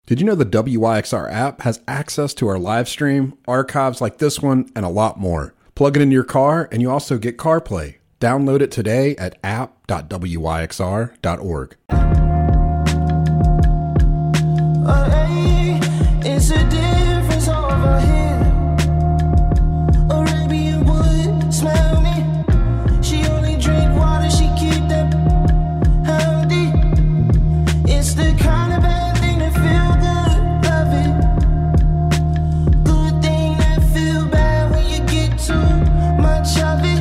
Did you know the WYXR app has access to our live stream, archives like this one, and a lot more? Plug it into your car, and you also get CarPlay. Download it today at app.wyxr.org. It's a difference over here. Arabian wood, smell me. She only drink water, she keep that healthy. It's the kind of bad thing that feel good, love it. Good thing that feel bad when you get too much of it.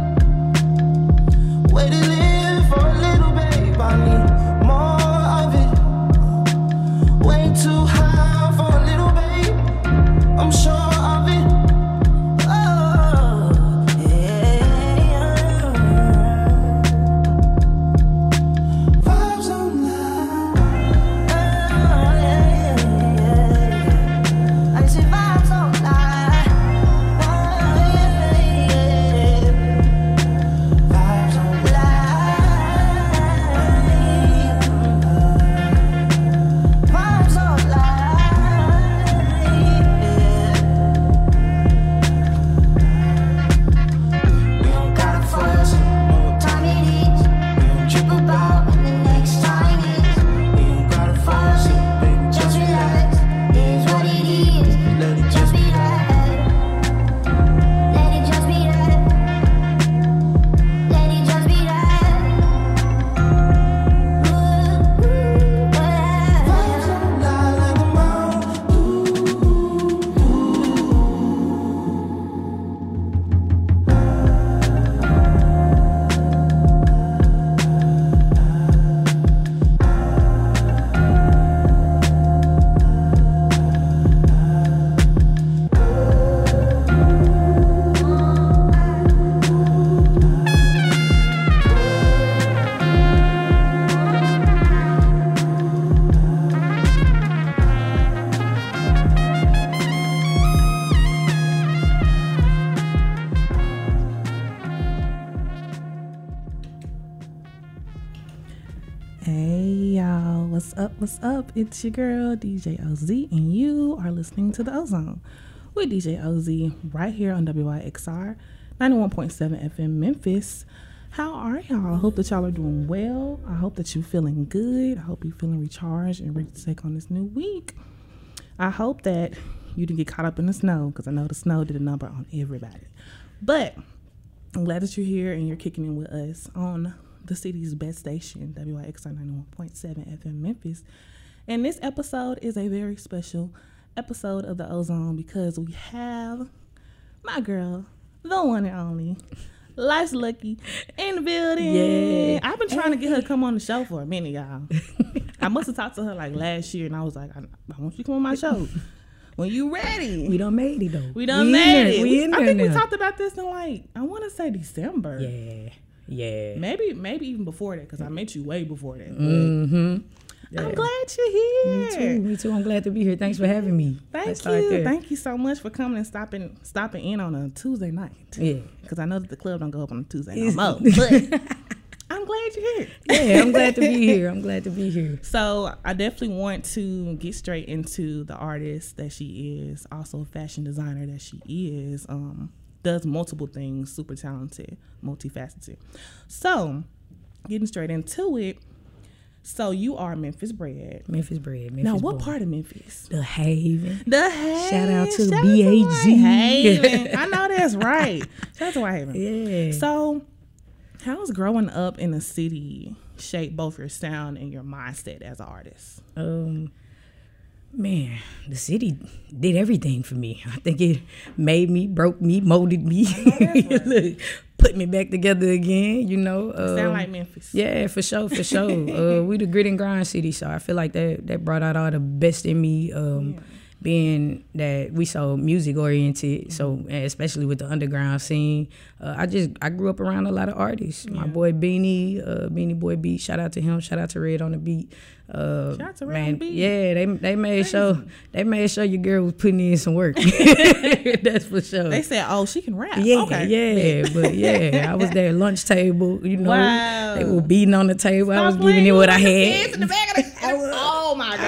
Way to live for a little, babe, I need more of it. Way too high for a little, babe, I'm sure of it. Oh, yeah. Vibes online. Oh, yeah. I say vibes online. Oh, yeah. Vibes online. Vibes online. We don't gotta fuss what time it is. We don't trip about when the next time is. We don't gotta fuss it, baby, just relax. It is what it is. Let it just be that. Let it just be that. Let it just be that. Vibes online like the mountain. Hey y'all, what's up? What's up? It's your girl DJ OZ, and you are listening to the Ozone with DJ OZ right here on WYXR 91.7 FM Memphis. How are y'all? I hope that y'all are doing well. I hope that you're feeling good. I hope you're feeling recharged and ready to take on this new week. I hope that you didn't get caught up in the snow, because I know the snow did a number on everybody. But I'm glad that you're here and you're kicking in with us on the city's best station, WYXR 91.7 FM Memphis. And this episode is a very special episode of the Ozone because we have my girl, the one and only, Life's Lucky, in the building. Yeah. I've been trying to get her to come on the show for a minute, y'all. I must have talked to her like last year, and I was like, I want you to come on my show when you ready. We done made it though. We done made it. We in I there think we now. talked about this in like, I want to say December. Yeah. Maybe even before that, because I met you way before that. Mm-hmm. Yeah. I'm glad you're here. Me too. I'm glad to be here. Thanks for having me. Thank you. Thank you so much for coming and stopping in on a Tuesday night. Yeah. Because I know that the club don't go up on a Tuesday no more. But I'm glad you're here. Yeah, I'm glad to be here. So I definitely want to get straight into the artist that she is, also a fashion designer that she is. Does multiple things, super talented, multifaceted. So, getting straight into it. So, you are Memphis bred. Memphis bred. Now, what born. part of Memphis? The Haven. The Haven. Shout out to Shout BAG. out to Haven. I know that's right. Shout out to White Haven. Yeah. So, how's growing up in a city shape both your sound and your mindset as an artist? Man, the city did everything for me. I think it made me, broke me, molded me, Look, put me back together again, you know. Sound like Memphis. Yeah, for sure. We the grit and grind city, so I feel like that brought out all the best in me. Being that we so music oriented, so especially with the underground scene, I grew up around a lot of artists. Yeah. My boy Beanie Boy Beat, shout out to him, shout out to Red on the Beat. Shout out to Red on the Beat. Yeah, they made sure your girl was putting in some work. That's for sure. They said, "Oh, she can rap." Yeah, okay. but I was there lunch table, you know. Wow. They were beating on the table. I was Stop giving it what I playing had. with the kids in the back of the- oh my God.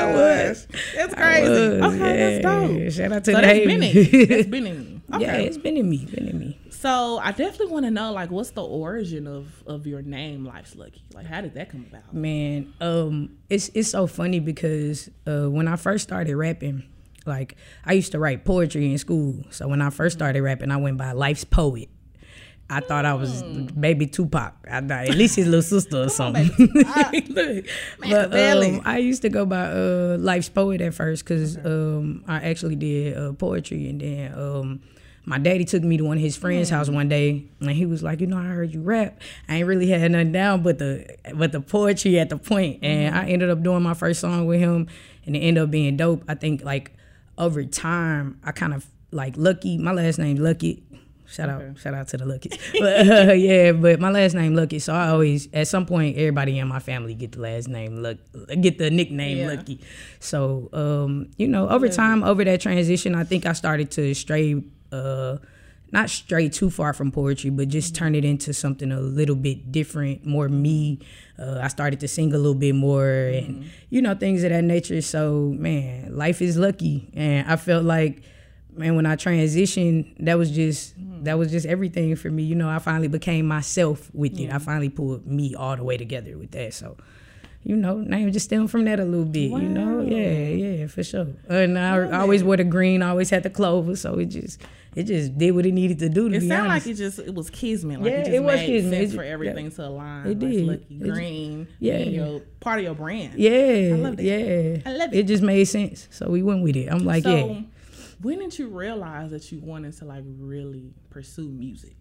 gosh. That's crazy. Okay, that's dope. Shout out to So the that's been in Navy. you. That's been in you. Okay. Yeah, it's been in me. So I definitely want to know, like, what's the origin of your name, Life's Lucky? Like, how did that come about? Man, it's so funny because when I first started rapping, like I used to write poetry in school. So when I first started rapping, I went by Life's Poet. I thought I was baby Tupac. I thought at least his little sister or something. Look, but I used to go by Life's Poet at first because I actually did poetry, and then my daddy took me to one of his friends' house one day, and he was like, you know, I heard you rap. I ain't really had nothing down but the poetry at the point. And I ended up doing my first song with him, and it ended up being dope. I think like over time, I kind of like Lucky. My last name's Lucky. Shout out to the Luckies. But but my last name Lucky, so I always at some point everybody in my family get the last name get the nickname Lucky. So you know, over time, over that transition, I think I started to stray. Not stray too far from poetry, but just turn it into something a little bit different, more me. I started to sing a little bit more and, you know, things of that nature. So, man, life is lucky. And I felt like, man, when I transitioned, that was just everything for me. You know, I finally became myself with it. I finally pulled me all the way together with that. So, you know, name just stemmed from that a little bit, you know? Yeah, for sure. And I always wore the green, I always had the clover, so it just did what it needed to do, to It be sounded honest. like it was kismet. Like Yeah, it just it was made kismet. sense It- for everything to align. it Like did. Lucky Green, Yeah. being your part of your brand. Yeah, I love it. yeah. I love It just made sense, so we went with it. I'm like, So, yeah. when did you realize that you wanted to like really pursue music?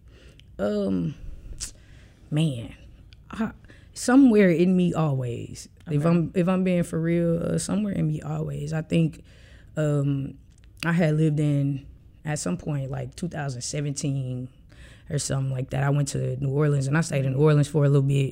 Man, somewhere in me always. If I'm being for real, somewhere in me always. I think I had lived in at some point like 2017 or something like that. I went to New Orleans and I stayed in New Orleans for a little bit,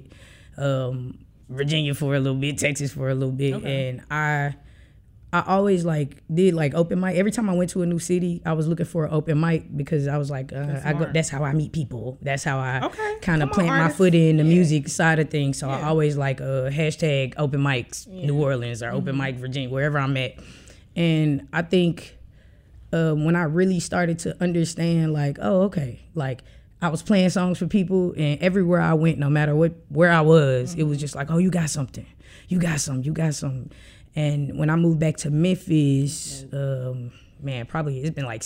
Virginia for a little bit, Texas for a little bit, and I always like did like open mic. Every time I went to a new city, I was looking for an open mic because I was like, that's how I meet people. That's how I kind of Come on, plant my artists. foot in the music side of things. So I always like hashtag open mics New Orleans or open mic Virginia, wherever I'm at. And I think when I really started to understand like, oh, okay, like I was playing songs for people, and everywhere I went, no matter where I was, it was just like, oh, you got something. You got something. And when I moved back to Memphis, man, probably it's been like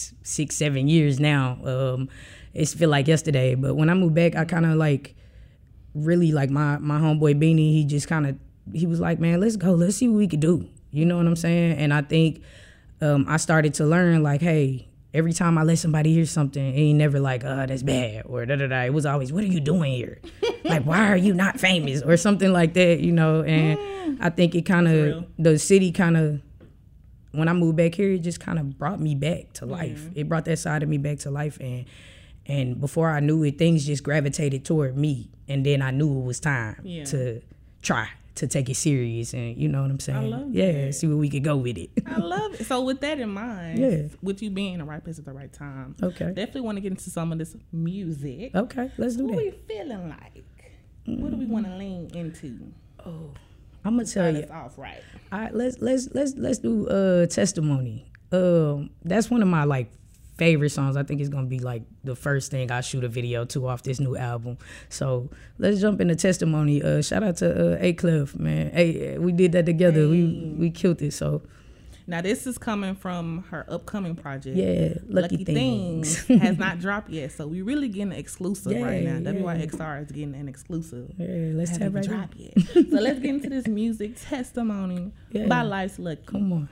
6-7 years now. It's feel like yesterday, but when I moved back, I kind of like really like my homeboy Beanie. He was like, man, let's go, let's see what we could do. You know what I'm saying? And I think I started to learn like, hey, every time I let somebody hear something, it ain't never like, that's bad or da-da-da. It was always, what are you doing here? Like, why are you not famous or something like that, you know? And I think it kind of, the city kind of, when I moved back here, it just kind of brought me back to life. It brought that side of me back to life. And before I knew it, things just gravitated toward me. And then I knew it was time to try to take it serious, and you know what I'm saying? I love that. See where we could go with it. I love it. So with that in mind, with you being in the right place at the right time, definitely want to get into some of this music. Okay, let's do what that. What are you feeling like? What do we want to lean into? Oh, I'm gonna tell you. Off right. All right, let's do Testimony. That's one of my like favorite songs. I think it's gonna be like the first thing I shoot a video to off this new album. So let's jump into Testimony. Shout out to A-Clef, man. Hey, we did that together. Hey. We killed it. So now this is coming from her upcoming project. Yeah, Lucky Things has not dropped yet, so we really getting an exclusive right now. WYXR is getting an exclusive. Yeah, let's tap right drop yet. So let's get into this music. Testimony by Life's Lucky. Come on.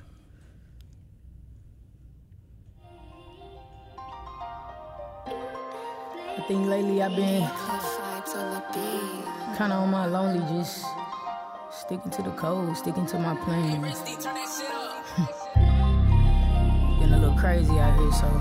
I think lately I've been kind of on my lonely, just sticking to the code, sticking to my plan. Getting a little crazy out here, so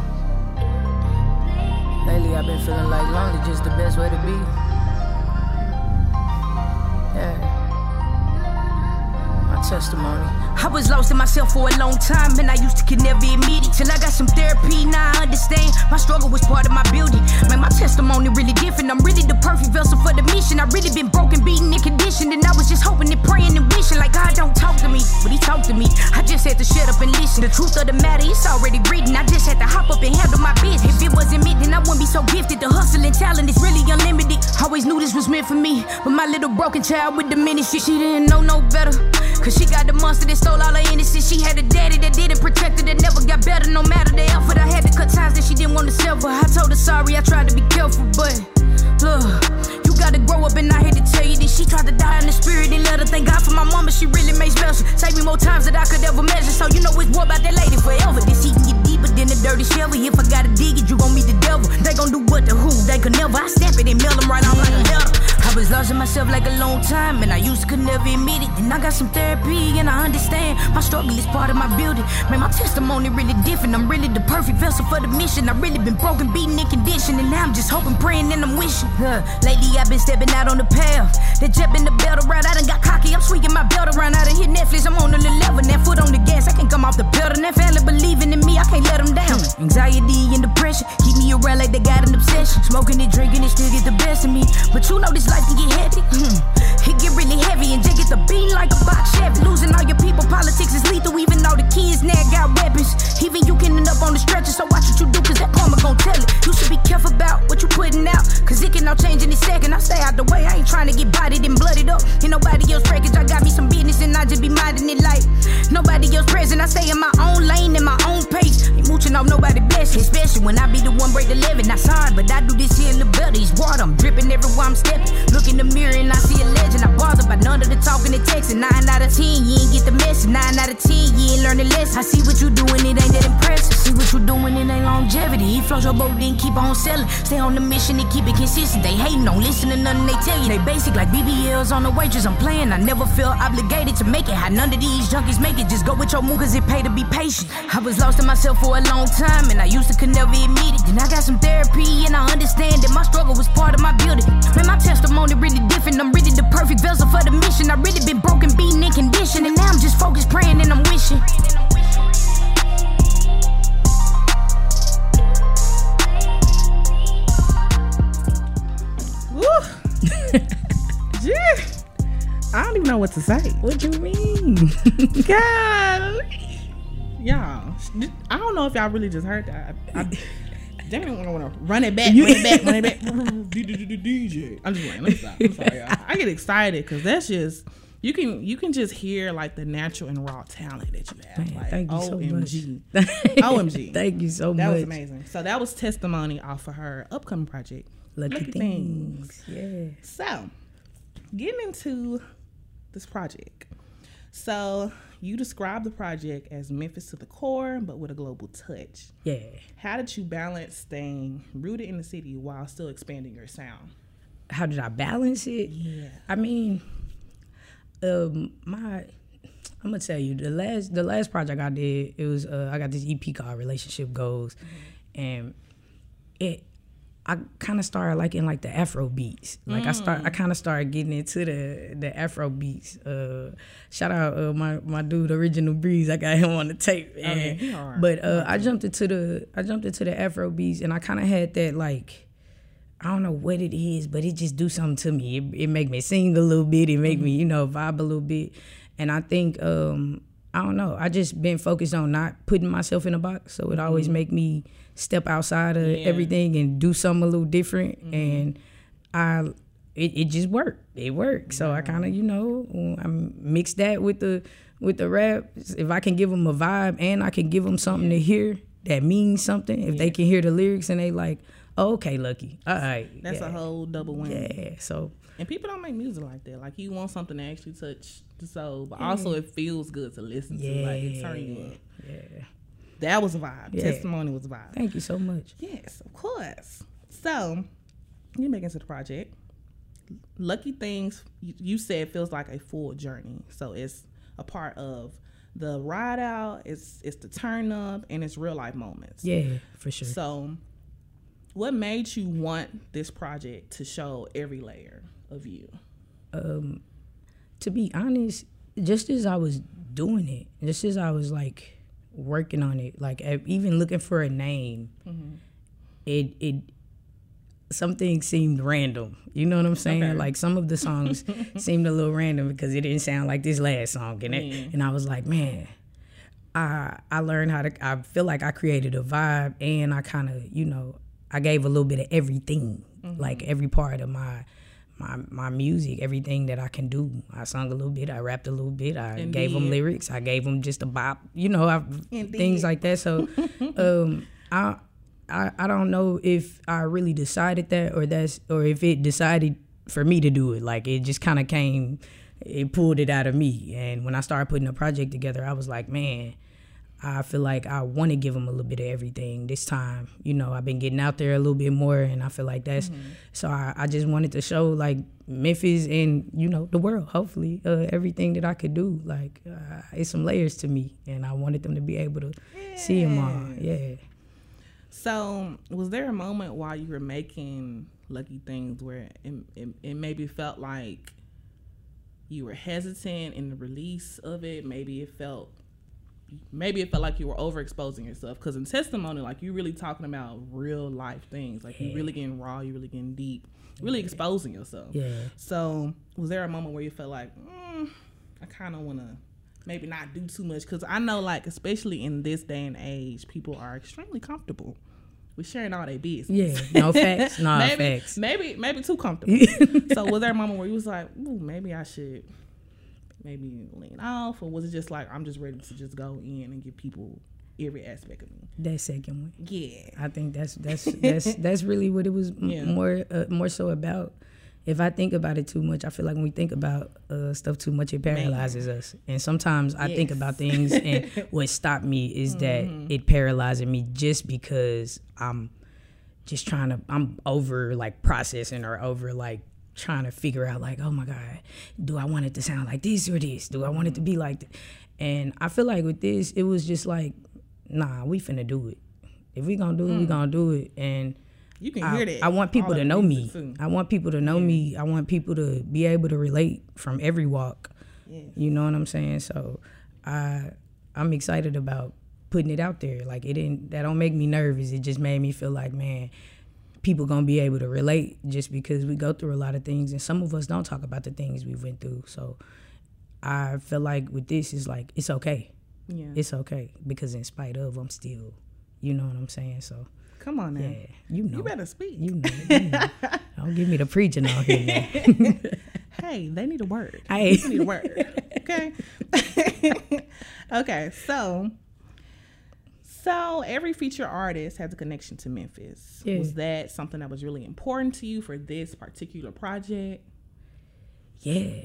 lately I've been feeling like lonely, just the best way to be. Yeah. My testimony. I was lost in myself for a long time, and I used to could never admit it. Till I got some therapy, now I understand. My struggle was part of my building. Man, my testimony really different. I'm really the perfect vessel for the mission. I really been broken, beaten, and conditioned, and I was just hoping and praying and wishing like God don't talk to me, but He talked to me. I just had to shut up and listen. The truth of the matter, it's already written. I just had to hop up and handle my business. If it wasn't me, then I wouldn't be so gifted. The hustle and talent is really unlimited. Always knew this was meant for me, but my little broken child with diminished shit, she didn't know no better. Cause she got the monster that stole all her innocence. She had a daddy that didn't protect her, that never got better no matter the effort. I had to cut ties that she didn't want to sever. I told her sorry, I tried to be careful, but look, you gotta grow up and I had to tell you that she tried to die in the spirit and let her thank God for my mama, she really made special. Saved me more times than I could ever measure, so you know it's more about that lady forever. This heat can get deeper than a dirty shovel. If I gotta dig it, you gon' meet the devil. They gon' do what the who, they could never. I stamp it and mail them right on like a letter. I was lost in myself like a long time, and I used to could never admit it. And I got some therapy and I understand. My struggle is part of my building. Man, my testimony really different. I'm really the perfect vessel for the mission. I really been broken, beaten, and conditioned, and now I'm just hoping, praying, and I'm wishing. Lately I've been stepping out on the path. That jet been the belt around. I done got cocky. I'm swinging my belt around. I done hit Netflix. I'm on a little level. That foot on the gas. I can't come off the pedal. That family believing in me. I can't let them down. Anxiety and depression keep me around like they got an obsession. Smoking and drinking, it still get the best of me. But you know this life can get heavy. It get really heavy and just get the beat like a box Chevy. Losing all your people, politics is lethal. Even though the kids now got weapons, even you can end up on the stretcher. So watch what you do, cause that karma gon' tell it. You should be careful about what you putting out, cause it can all change in a second. I stay out the way, I ain't trying to get bodied and blooded up. Ain't nobody else wreckage, I got me some business and I just be minding it like nobody else present. I stay in my own lane, in my own pace. Ain't mooching off nobody blessing, especially when I be the one break the living. Not sorry, but I do this here in the better. It's water, I'm dripping everywhere I'm stepping. Look in the mirror and I see a legend. I bother by none of the talking and texting. 9 out of 10, you ain't get the message. 9 out of 10, you ain't learn the lesson. I see what you doing, it ain't that impressive. See what you doing, it ain't longevity. He float your boat, then keep on selling. Stay on the mission and keep it consistent. They hating, don't listen to nothing they tell you. They basic like BBLs on the waitress. I'm playing, I never felt obligated to make it. How none of these junkies make it. Just go with your move, cause it pay to be patient. I was lost in myself for a long time, and I used to could never admit it. Then I got some therapy, and I understand that my struggle was part of my building. Man, my testimony really different. I'm really the perfect vessel for the mission. I really been broken, beaten, and conditioned, and now I'm just focused, praying, and I'm wishing. Yeah. I don't even know what to say. What you mean? God, y'all, I don't know if y'all really just heard that. I definitely want to run it back. DJ. I'm just playing. Let me stop. I'm sorry, y'all. I get excited because that's just you can just hear like the natural and raw talent that you have. Man, like, thank you so OMG. much. OMG. Thank you so much. That was amazing. So that was testimony off of her upcoming project, Lucky Things. Yeah. So, getting into this project. So, you described the project as Memphis to the core, but with a global touch. Yeah. How did you balance staying rooted in the city while still expanding your sound? How did I balance it? Yeah. I mean, I'm gonna tell you the last project I did, it was I got this EP called Relationship Goals, and I kind of started liking like the Afro beats. Like I kind of started getting into the Afro beats. Shout out my dude Original Breeze. I got him on the tape. And, but I jumped into the Afro beats, and I kind of had that like, I don't know what it is, but it just do something to me. It make me sing a little bit. It make me vibe a little bit. And I think I don't know. I just been focused on not putting myself in a box, so it always make me step outside of everything and do something a little different. And it just worked. It worked. So I kind of I mix that with the rap. If I can give them a vibe and I can give them something to hear that means something. If they can hear the lyrics and they like, oh, okay, Lucky. All right. That's a whole double win. Yeah. So. And people don't make music like that. Like, you want something to actually touch the soul, but also it feels good to listen to. Like, it turn you up. Yeah. That was a vibe. Yeah. Testimony was a vibe. Thank you so much. Yes, of course. So, you make into the project. Lucky Things, you said, feels like a full journey. So, it's a part of the ride out, it's the turn up, and it's real life moments. Yeah, for sure. So, what made you want this project to show every layer of you? To be honest, just as I was doing it, just as I was like working on it, like even looking for a name, it some things seemed random. You know what I'm saying? Okay. Like some of the songs seemed a little random because it didn't sound like this last song, and I was like, man, I learned how to. I feel like I created a vibe, and I kind of, you know, I gave a little bit of everything, like every part of my music, everything that I can do. I sung a little bit, I rapped a little bit, I gave them lyrics, I gave them just a bop, you know, things like that. So I don't know if I really decided that or if it decided for me to do it. Like it just kind of came, it pulled it out of me. And when I started putting a project together, I was like, man, I feel like I want to give them a little bit of everything this time. You know, I've been getting out there a little bit more, and I feel like that's, so I just wanted to show like Memphis and, you know, the world, hopefully, everything that I could do. Like, it's some layers to me, and I wanted them to be able to see them all. Yeah. So, was there a moment while you were making Lucky Things where it maybe felt like you were hesitant in the release of it? Maybe it felt like you were overexposing yourself, because in Testimony, like, you really talking about real life things, like you really getting raw, you really getting deep, really exposing yourself. Yeah. So was there a moment where you felt like, I kind of want to maybe not do too much? Because I know, like, especially in this day and age, people are extremely comfortable with sharing all their business. Yeah, no facts, no facts. Maybe too comfortable. So was there a moment where you was like, ooh, maybe I should maybe lean off, or was it just like, I'm just ready to just go in and give people every aspect of me? That second one. Yeah. I think that's really what it was more so about. If I think about it too much, I feel like when we think about stuff too much, it paralyzes us. And sometimes I think about things, and what stopped me is that it paralyzing me just because I'm over like processing, or over like trying to figure out like, oh my God, do I want it to sound like this or this? Do I want it to be like that? And I feel like with this, it was just like, nah, we finna do it. If we gonna do it, we gonna do it. And you can hear that. I want people to know me. I want people to know me. I want people to be able to relate from every walk. Yes. You know what I'm saying? So I'm excited about putting it out there. Like that don't make me nervous. It just made me feel like, man, people gonna be able to relate, just because we go through a lot of things, and some of us don't talk about the things we went through. So I feel like with this, is like, it's okay. Yeah. It's okay, because in spite of, I'm still, you know what I'm saying? So come on now. yeah, you know. You better speak. You know. Don't give me the preaching out here now. Hey, they need a word. Hey. You need a word. Okay. Okay. So every feature artist has a connection to Memphis. Yeah. Was that something that was really important to you for this particular project? Yeah.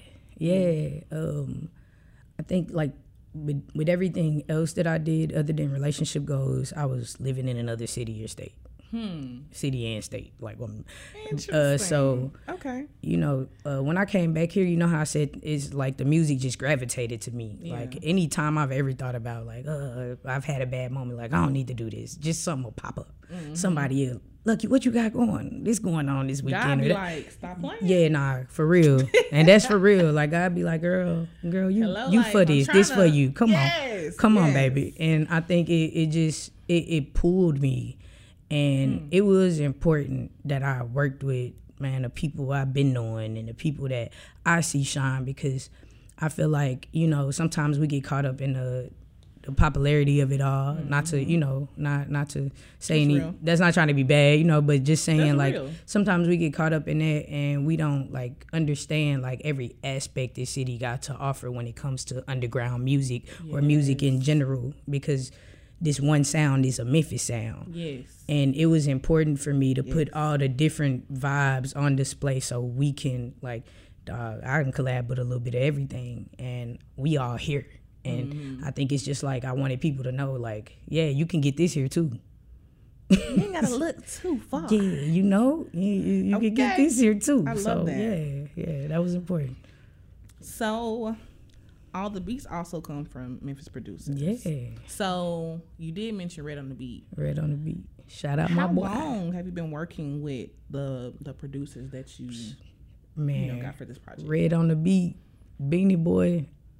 I think like with everything else that I did other than relationship goals, I was living in another city or state. City and state, like so okay, you know, when I came back here, you know how I said it's like the music just gravitated to me. Like anytime I've ever thought about like I've had a bad moment, like I don't need to do this, just something will pop up. Somebody else, Lucky, what you got going? This going on this weekend? God be like, stop playing. Yeah, nah, for real, and that's for real. Like God be like, girl, you Hello, for like, this for you. Come Yes. on, baby. And I think it pulled me. And it was important that I worked with, man, the people I've been knowing and the people that I see shine, because I feel like, you know, sometimes we get caught up in the popularity of it all. Not to, you know, not to say that's not trying to be bad, you know, but just saying That's like real. sometimes we get caught up in that, and we don't like understand like every aspect this city got to offer when it comes to underground music or music in general, because this one sound is a Memphis sound. Yes. And it was important for me to put all the different vibes on display, so we can like, I can collab with a little bit of everything, and we all here. And I think it's just like, I wanted people to know like, yeah, you can get this here too. You ain't gotta look too far. Yeah, you know, you can get Okay. this here too. I love so that. yeah, that was important. So all the beats also come from Memphis producers. Yeah, So you did mention Red on the Beat. Red on the Beat. Shout out my How boy. long have you been working with the producers that you Man, got for this project? Red on the Beat, Beanie Boy,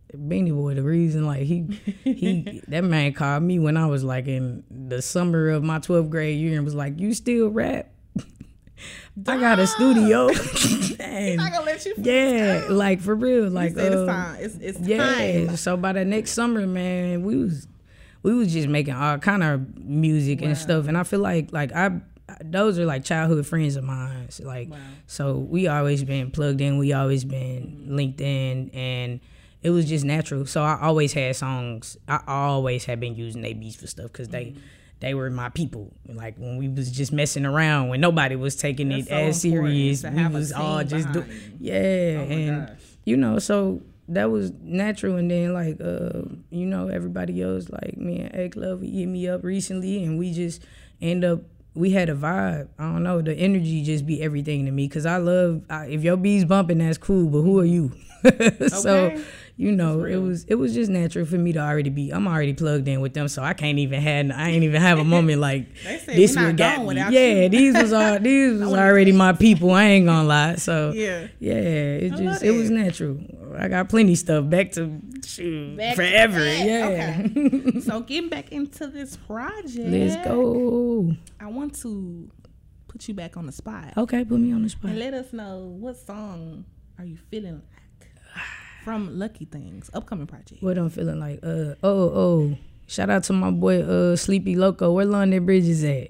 Beanie Boy, the reason like he that man called me when I was like in the summer of my 12th grade year and was like, "You still rap?" I got a studio. And I gonna let you. yeah, like for real, like Say it's time. It's yeah. time. So by the next summer, man, we was just making all kind of music and stuff, and I feel like those are like childhood friends of mine. So, like, so we always been plugged in. We always been linked in, and it was just natural. So I always had songs. I always had been using they beats for stuff because they were my people. Like when we was just messing around, when nobody was taking it as serious, we was all just and you know, so that was natural. And then like you know, everybody else, like me and Egg Love, he hit me up recently, and we just end up. We had a vibe. I don't know. The energy just be everything to me. Cause I love if your beat's bumping, that's cool. But who are you? So you know, it was just natural for me to already be. I'm already plugged in with them, so I ain't even have a moment like this one got me. Yeah, these was already my people. I ain't gonna lie. So yeah, it was natural. I got plenty stuff back to forever. Yeah. Okay. So getting back into this project. Let's go. I want to put you back on the spot. Okay, put me on the spot. And let us know what song are you feeling like from Lucky Things, upcoming project. What I'm feeling like. Shout out to my boy Sleepy Loco. Where London Bridges at?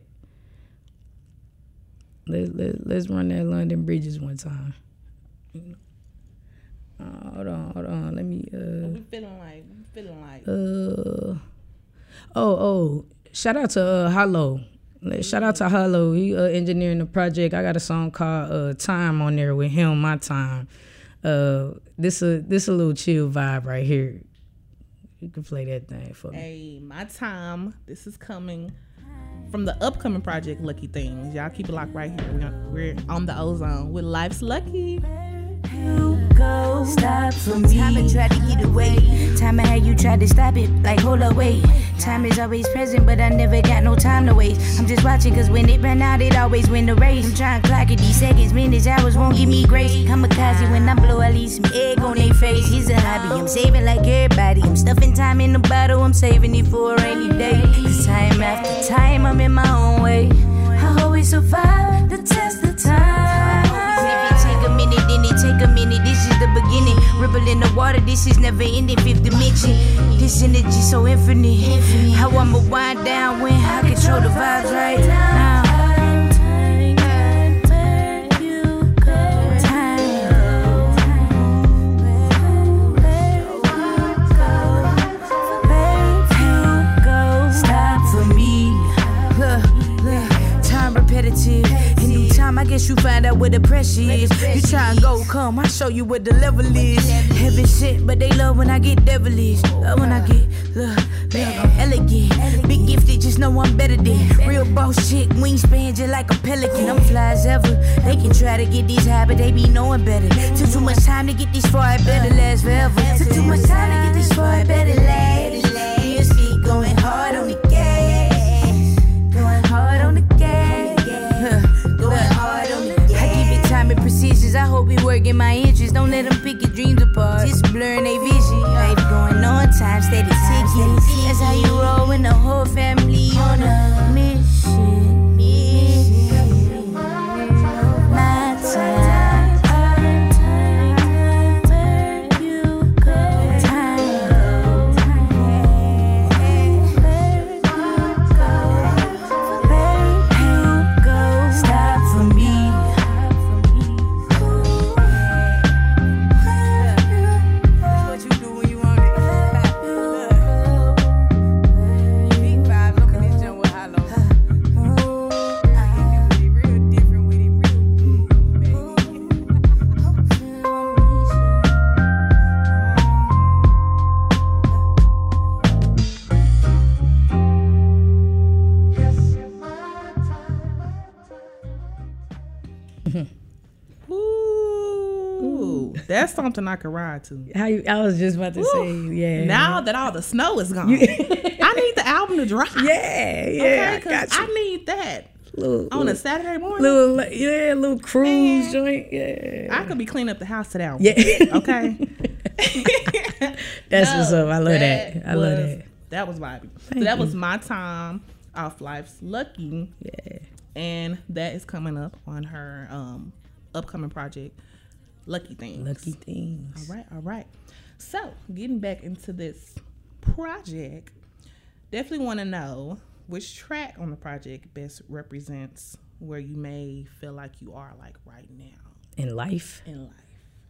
Let's run that London Bridges one time. Hold on. Let me. We feeling like. Shout out to Hollow. Shout out to Hollow. He engineering the project. I got a song called "Time" on there with him. My time. This a little chill vibe right here. You can play that thing for me. Hey, My Time. This is coming from the upcoming project Lucky Things. Y'all keep it locked right here. We're on the Ozone with Life's Lucky. Go stop for me. Time I tried to get away. Time I had you tried to stop it. Like hold up, wait. Time is always present, but I never got no time to waste. I'm just watching, cause when it ran out, it always win the race. I'm trying to clock it. These seconds, minutes, hours won't give me grace. Kamikaze when I blow, I leave some egg on their face. It's a hobby, I'm saving like everybody. I'm stuffing time in the bottle, I'm saving it for a rainy day. Cause time after time, I'm in my own way. I always survive the test of time. Then it take a minute, this is the beginning. Ripple in the water, this is never ending. Fifth dimension, this energy so infinite. How I'ma wind down when I control the vibes right now. Stop for me. Time repetitive. I guess you find out what the pressure is. You try and go, come, I show you what the level is. Heaven sent, but they love when I get devilish. Love when I get, elegant. Big gifted, just know I'm better than. Real boss chick, wingspan just like a pelican. I'm fly as ever. They can try to get these high, but they be knowing better. Took too much time to get this far, it better last forever. Took too much time to get this far, it better last. Real speed going hard on the gas. Going hard on the gas. Precisions, I hope it work in my interest. Don't let them pick your dreams apart. Just blurring their vision. Life going on, time steady ticking. That's how you roll when the whole family on a mission. My time. That's something I could ride to. I was just about to say, yeah. Now that all the snow is gone, I need the album to drop. Yeah, okay, because I need that on a Saturday morning. Little cruise joint. Yeah, I could be cleaning up the house to that one. Yeah. Okay. That's what's up. I love that. I love that. That was vibey. So Thank that you. was my time off Life's Lucky. Yeah. And that is coming up on her upcoming project, Lucky Things. Lucky things. All right. So, getting back into this project, definitely want to know which track on the project best represents where you may feel like you are like right now In life, in life.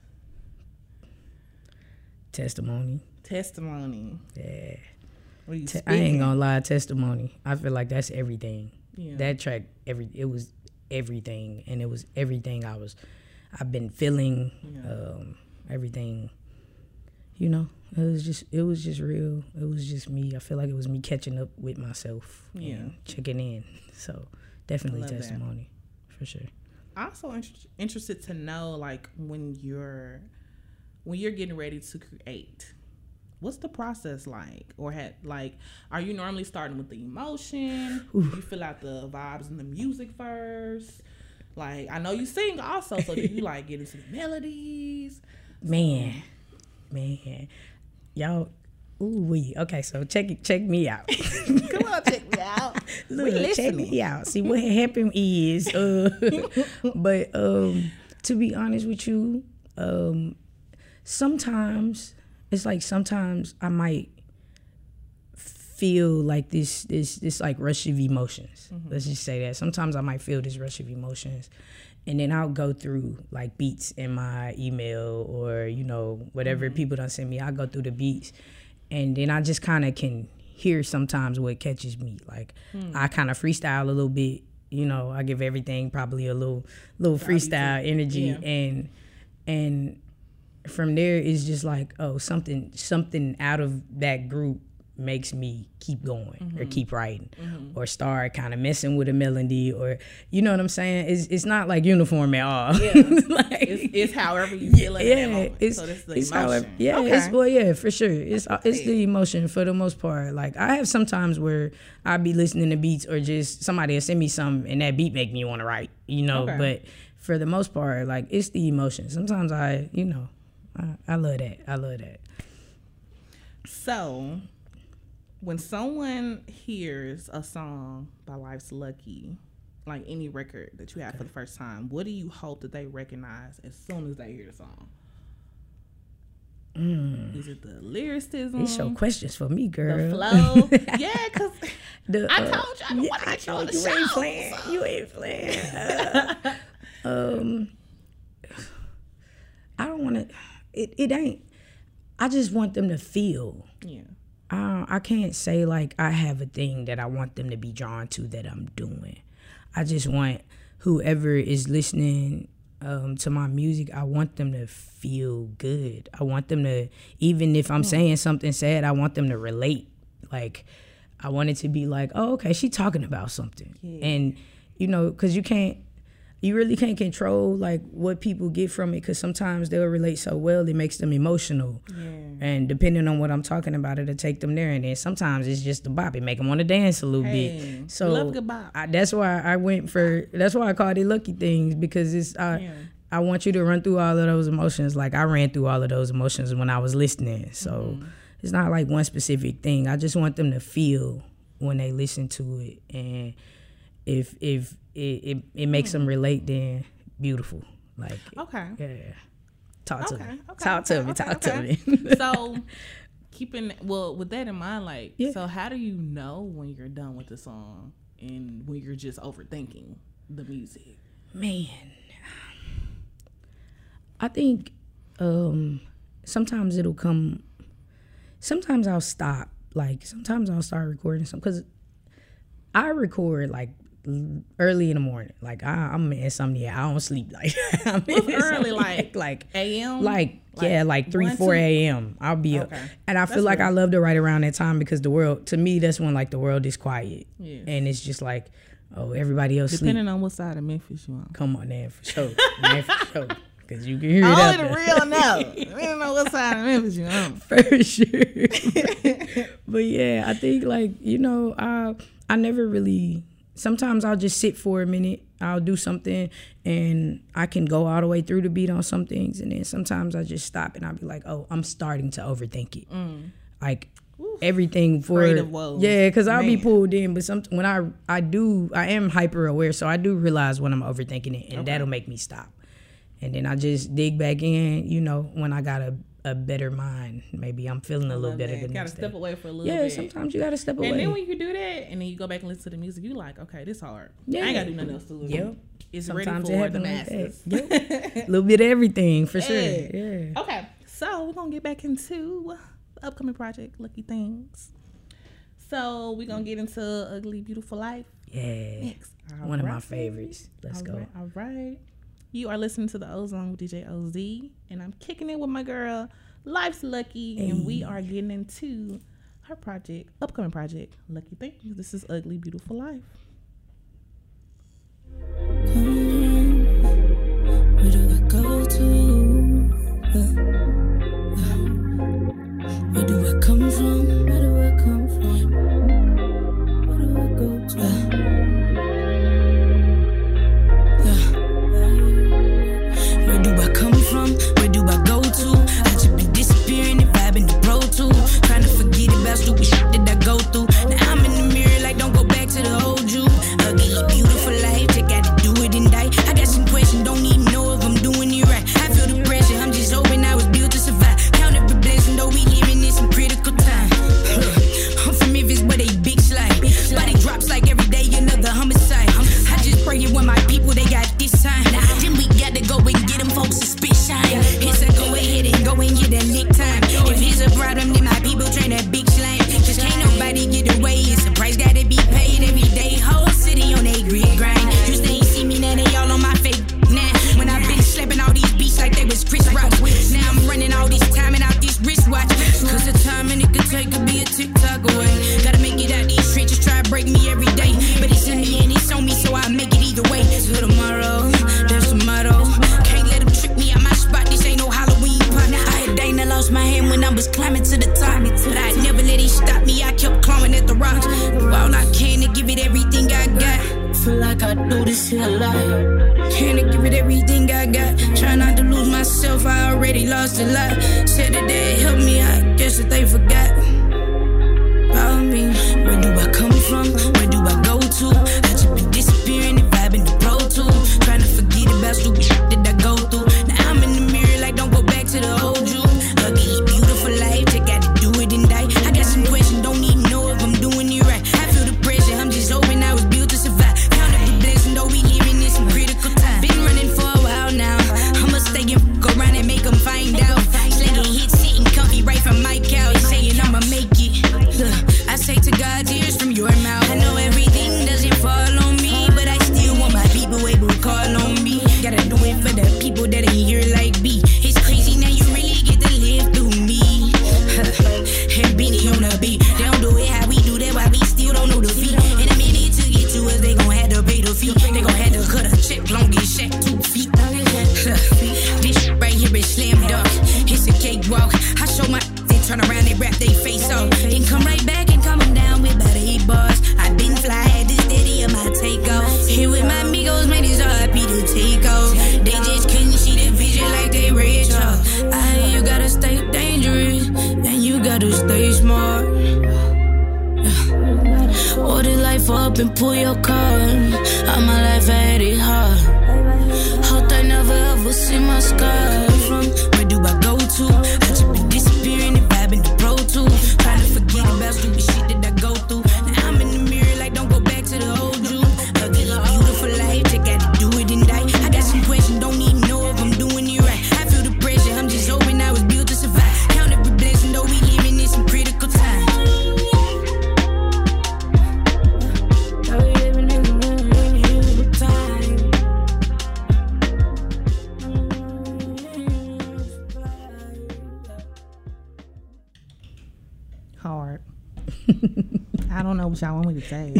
testimony. Testimony. Yeah. What are you I ain't spitting? gonna lie, testimony. I feel like that's everything. Yeah. That track, it was everything, and it was everything I've been feeling. Everything, you know. It was just real. It was just me. I feel like it was me catching up with myself. Yeah. And checking in. So definitely love that. testimony, for sure. Also interested to know, like, when you're getting ready to create, what's the process like? Or are you normally starting with the emotion? Do you fill out the vibes and the music first? Like, I know you sing also, so do you like get into the melodies? Man, y'all. Okay, so check me out. Come on, check me out. Look, check me out. See what happened is, but to be honest with you, sometimes it's like sometimes I might feel like this like rush of emotions. Let's just say that. Sometimes I might feel this rush of emotions, and then I'll go through like beats in my email or whatever people done send me. I'll go through the beats, and then I just kind of can hear sometimes what catches me. Like I kind of freestyle a little bit. I give everything probably a little freestyle energy, and from there it's just like, oh, something out of that group makes me keep going or keep writing or start kind of messing with a melody, or you know what I'm saying. It's not like uniform at all. Like, It's however you feel in that moment. It's, So that's the it's emotion. however, for sure. It's the emotion for the most part. Like I have sometimes where I be listening to beats or just somebody will send me something and that beat make me want to write, but for the most part, like it's the emotion. Sometimes I love that. I love that. So, when someone hears a song by Life's Lucky, like any record that you have for the first time, what do you hope that they recognize as soon as they hear the song? Is it the lyricism? These your questions for me, girl. The flow? Yeah, because The, I told you I didn't want to get you on the show. ain't playing. You ain't playing. I don't want to. It ain't. I just want them to feel. Yeah. I can't say like I have a thing that I want them to be drawn to that I'm doing. I just want whoever is listening to my music, I want them to feel good. I want them to, even if I'm saying something sad, I want them to relate. Like, I want it to be like, oh, okay, she talking about something. Yeah. And, because you really can't control like what people get from it, because sometimes they'll relate so well it makes them emotional. Yeah. And depending on what I'm talking about, it'll take them there. And then sometimes it's just the bop. It make them want to dance a little Hey, bit. So love good bop. that's why I called it Lucky Things, because I want you to run through all of those emotions. Like I ran through all of those emotions when I was listening. So it's not like one specific thing. I just want them to feel when they listen to it. And if it makes them relate, then beautiful. Like, Okay. yeah. Talk to Okay, me. okay, Talk to okay, me. okay, Talk to okay. me. So, with that in mind, like, Yeah. so how do you know when you're done with the song and when you're just overthinking the music? Man, I think sometimes it'll come. Sometimes I'll stop. Like sometimes I'll start recording something, because I record like early in the morning. Like I'm an insomniac. I don't sleep. Like I'm What's early, insomniac. like AM? Like 3, 1, 4 2? a.m. I'll be up, Okay. and I feel That's like I real. love to write around that time, because the world, to me, that's when like the world is quiet, Yes. and it's just like, oh, everybody else sleep. Depending on what side of Memphis you on. Come on, man, for sure, man, for sure, because you can hear it out Only the there. real know. Depending on what side of Memphis you on. For sure. But yeah, I think like, I never really, sometimes I'll just sit for a minute I'll do something and I can go all the way through the beat on some things, and then sometimes I just stop and I'll be like, oh, I'm starting to overthink it. Like everything for Creative woes. yeah, because I'll be Man. pulled in, but when I am hyper aware, so I do realize when I'm overthinking it, and that'll make me stop. And then I just dig back in, you know, when I got a better mind. Maybe I'm feeling a little better the Gotta next step day. away for a little Yeah, bit. sometimes you gotta step away. And then when you do that, and then you go back and listen to the music, you like, okay, this hard. Yeah. I ain't gotta do nothing else to it. Yep. It's Sometimes ready it for the happens like masses. that. Yep. A little bit of everything for sure. Yeah. Yeah. Okay, so we're gonna get back into the upcoming project, Lucky Things. So we're gonna get into Ugly Beautiful Life Yeah. next. One of my Alright. favorites. Let's go. All right. You are listening to the Ozone with DJ OZ, and I'm kicking it with my girl Life's Lucky, and we are getting into her project, upcoming project, Lucky Things. This is Ugly Beautiful Life. Where do I go to? Where do I come from? Where do I come from? Where do I go to? Where do I come from? Where do I go to? I just been disappearing and vibing the Pro Tools. Trying to forget about stupid shit that I go through. Now I'm in the mirror like don't go back to the old you. Ugly, beautiful life, check out to do it and die. I got some questions, don't even know if I'm doing it right. I feel the pressure, I'm just hoping I was built to survive. Count every blessing, though we living in some critical time. I'm from Memphis, but they big slide. Body drops like every day, another homicide. I just pray it with my people, they got this time. Then we got to go and get them folks to spit shine. It's a go ahead and go and get that lick time. If it's a problem, then my people train that big slime. Just can't nobody get away, it's a price gotta be paid every day. Whole city on they grid grind. Used to ain't see me, now they all on my fake. Nah, when I been slapping all these beats like they was Chris Rock. Now I'm running all this time and out this wristwatch. Cause the time and it could take could be a TikTok away. Gotta make it out these trenches, try to break me every day. But it's in me and it's on me, so I make it either way. Till tomorrow, there's the motto. Can't let them trick me out my spot, this ain't no Halloween party. I had Dana lost my hand when I was climbing to the top. But I never let it stop me, I kept clawing at the rocks. Do all I can to give it everything I got. Feel like I do this here a lot. Can I give it everything I got? Try not to lose myself, I already lost a lot. Said that they helped me, I guess that they forgot about me. Where do I come from? Where do I go to? I just been disappearing and vibing the Pro Tools. Trying to forget about stupid shit that I go through. Now I'm in the mirror like don't go back to the old you. Ugly, beautiful life, just gotta do it and die. I got some questions, don't even know if I'm doing it right. I feel the pressure, I'm just hoping I was built to survive. Count every blessing, though we living in some critical time. Been running for a while now, I'ma stay and go around and make them find out. Slinging hits, sitting comfy right from my couch, saying I'ma make it. Look, I say to God, tears from your mouth. I know everything doesn't fall on me, but I still want my people able to call on me. Gotta do it for the people that ain't here like me. It's crazy now you really get to live through me. And Beanie on the beat, they don't do it how we do that, why we still don't know the feet. In a minute to get to us, they gon' have to pay the fee. They gon' have to cut a check, long as Shaq 2 feet. This shit right here is slam dunk. It's a cakewalk. I show my they turn around, they wrap they face off. Then come right back and come down with about 8 bars. I been fly, had this steady of my takeoff. Here with my amigos, man, it's RIP to take off. They just couldn't see the vision like they red chalk. You gotta stay dangerous, and you gotta stay smart. Order life up and pull your card. All my life I had it hard. Hope I never ever see my scar. From where do I go to? I just been disappearing and vibing the Pro Tools. Trying to forget about stupid shit that I go through. Now I'm in the mirror like don't go back to the old you. Ugly, beautiful life, just gotta do it and die. I got some questions, don't even know if I'm doing it right. I feel the pressure, I'm just hoping I was built to survive. Count every blessing, though we living in some critical time. Hard. I don't know what y'all want me to say.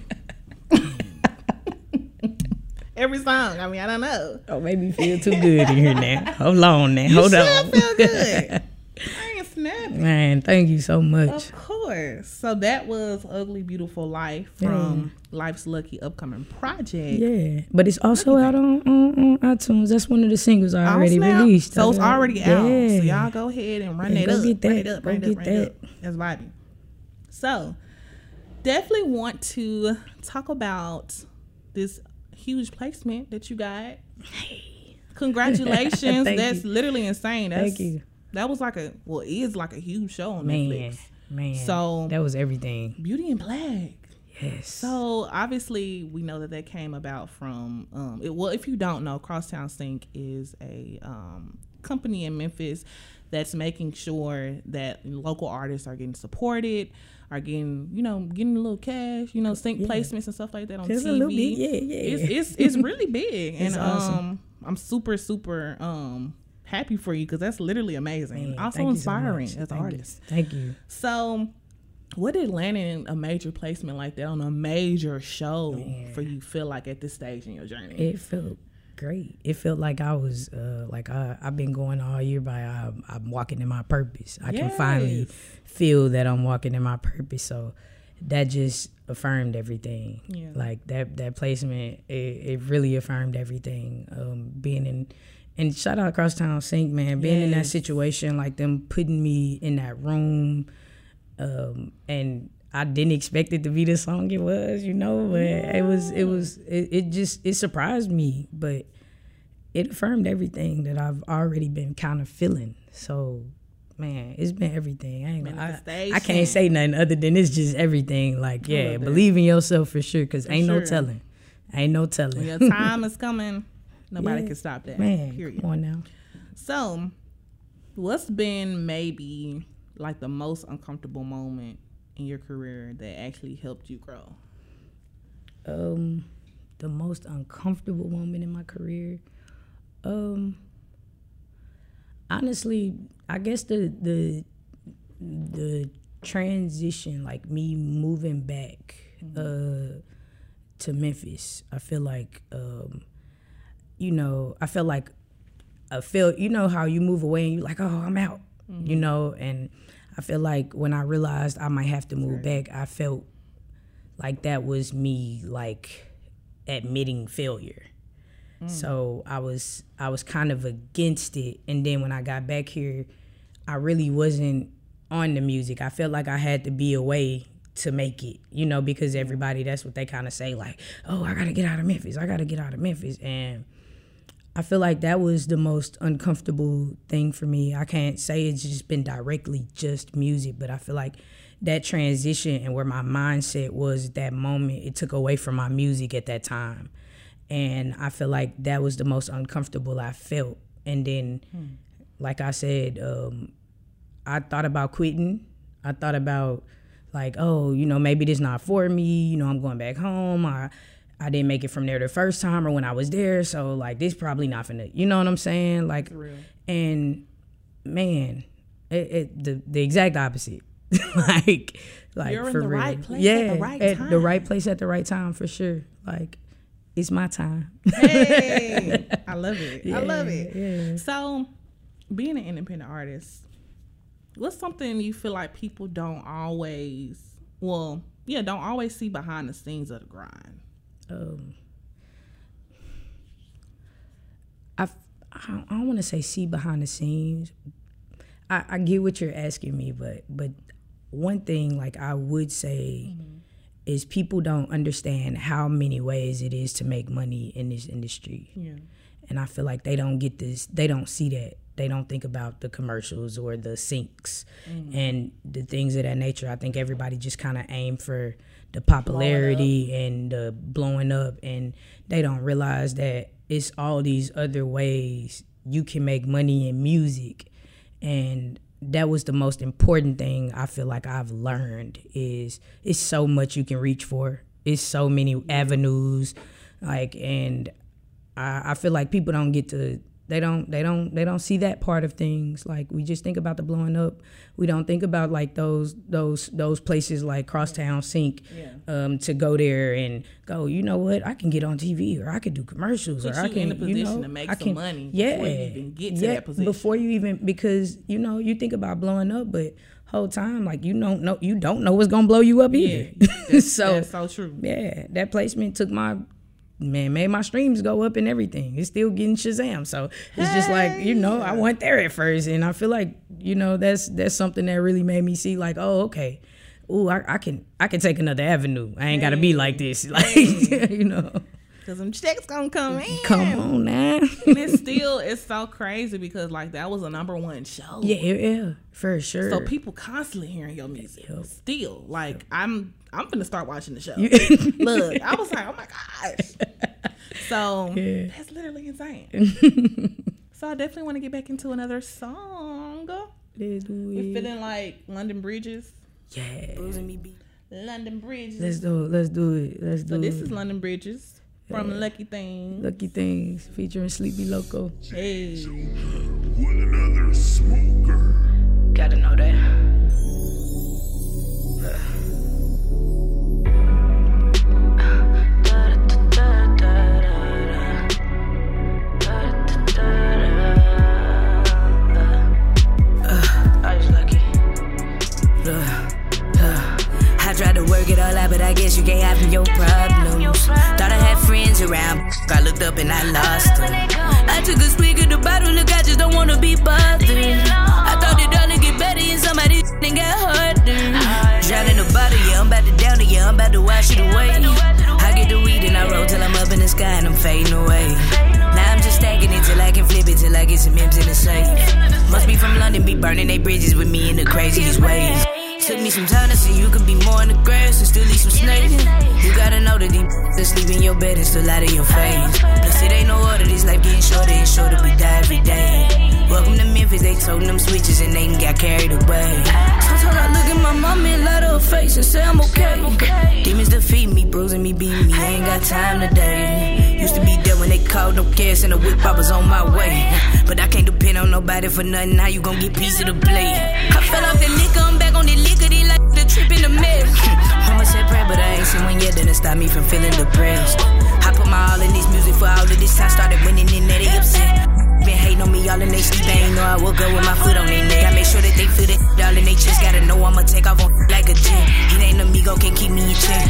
Every song. I mean, I don't know. Don't make me feel too good in here now. Hold on now. Hold on. Feel good. I ain't snapping. Man, thank you so much. Of course. course. So that was Ugly Beautiful Life from Life's Lucky upcoming project. Yeah, but it's also out on iTunes. That's one of the singles I already released. So it's already out. Yeah. So y'all go ahead and run Yeah, it go up. get that. Run it up. Go Run it up. get Run it that. up. That's vibing. So definitely want to talk about this huge placement that you got. Congratulations. Thank That's you. literally insane. That's, Thank you. That was is like a huge show on Netflix. Man. So that was everything. Beauty in Black. Yes. So obviously we know that came about from if you don't know, Crosstown Sync is a company in Memphis that's making sure that local artists are getting supported, are getting a little cash, sync placements and stuff like that on Just TV. a little bit, yeah. It's really big, It's and awesome. I'm super happy for you because that's literally amazing. Man, Also thank you so inspiring much. as an Thank you. artist. Thank you. So, what did landing a major placement like that on a major show for you feel like at this stage in your journey? It felt great. It felt like I was I've been going all year by I'm walking in my purpose. I can finally feel that I'm walking in my purpose. So that just affirmed everything. Yeah. Like that placement, it really affirmed everything. Being in, and shout out Crosstown Sync, man. Being in that situation, like them putting me in that room, and I didn't expect it to be the song it was, but it surprised me, but it affirmed everything that I've already been kind of feeling. So, man, it's been everything. I can't say nothing other than it's just everything. Like, yeah, believe in yourself for sure, because ain't no telling. Ain't no telling. When your time is coming, nobody can stop that. Man, period. come on now. So, what's been maybe like the most uncomfortable moment in your career that actually helped you grow? The most uncomfortable moment in my career, honestly, I guess the transition, like me moving back to Memphis. I feel like I felt how you move away and you're like, oh, I'm out, and I feel like when I realized I might have to move back, I felt like that was me like admitting failure. So I was kind of against it, and then when I got back here, I really wasn't on the music. I felt like I had to be away to make it, because everybody, that's what they kind of say, like, oh, I gotta get out of Memphis, and I feel like that was the most uncomfortable thing for me. I can't say it's just been directly just music, but I feel like that transition and where my mindset was at that moment, it took away from my music at that time. And I feel like that was the most uncomfortable I felt. And then, like I said, I thought about quitting. I thought about like, oh, maybe this not for me. I'm going back home. I didn't make it from there the first time or when I was there. So like, this probably not finna, you know what I'm saying? Like, and man, the exact opposite. like You're in for the real. right place at the right at time. the right place at the right time for sure. Like, it's my time. Hey, I love it. I love it. Yeah. So, being an independent artist, what's something you feel like people don't always see behind the scenes of the grind? I don't want to say see behind the scenes. I get what you're asking me, but one thing like I would say is people don't understand how many ways it is to make money in this industry. Yeah. And I feel like they don't get this, they don't see that. They don't think about the commercials or the syncs and the things of that nature. I think everybody just kind of aim for the popularity and the blowing up, and they don't realize that it's all these other ways you can make money in music. And that was the most important thing I feel like I've learned is it's so much you can reach for. It's so many avenues, like, and I feel like people don't get to, they don't see that part of things. Like, we just think about the blowing up. We don't think about like those places like Crosstown Sync, to go there and go, you know what, I can get on TV, or I could do commercials, Put or I you can, in a position to make some money before you even get to that position. Before you even, because you think about blowing up, but whole time, like you don't know what's gonna blow you up either. That's so true. Yeah, that placement made my streams go up and everything. It's still getting Shazam. So it's just like, I went there at first, and I feel like, that's something that really made me see like, oh, okay. Ooh, I can take another avenue. I ain't gotta be like this. Like, Cause them checks gonna come in. Come on now. And it's so crazy because like that was a #1 show. Yeah, for sure. So people constantly hearing your music. Still, like I'm gonna start watching the show. Look, I was like, oh my gosh. So that's literally insane. So I definitely want to get back into another song. Let's do it. We're feeling like London Bridges. Yeah. London Bridges. Let's do it. So this is London Bridges from Lucky Things. Lucky Things featuring Sleepy Loco. Hey. One another smoker. Gotta know that. I tried to work it all out, but I guess you can't have your problems. Thought I had friends around, I looked up and I lost them. I took a swig of the bottle, look, I just don't wanna be bothered. I thought it all would get better and somebody then got harder. Drowning the bottle, yeah, I'm about to down it, yeah, I'm about to wash it away. I get the weed and I roll till I'm up in the sky and I'm fading away. Now I'm just stacking it till I can flip it till I get some M's in the safe. Must be from London, be burning they bridges with me in the craziest ways. Took me some time to see you could be more in the grass and still leave some snakes. You gotta know that these that sleep in your bed and still out of your face. Plus it ain't no order, this life getting shorter and shorter, we die every day. Welcome to Memphis, they told them switches and they got carried away. Sometimes I look at my mama and light her face and say I'm okay. Demons defeat me, bruising me, beating me, I ain't got time today. Used to be there when they called no gas and the whip I was on my way. But I can't depend on nobody for nothing, how you gon' get piece of the blade? I fell off the liquor, I'm back on the liquor, they like the trip in the mess. Mama said prayer, but I ain't seen one yet, then it stopped me from feeling depressed. I put my all in this music for all of this time, started winning and now they upset. Been hating on me all in they sleep, they ain't know I woke up with my foot on their neck. I make sure that they feel it all in they chest, gotta know I'ma take off on like a jet. It ain't amigo, can't keep me in check.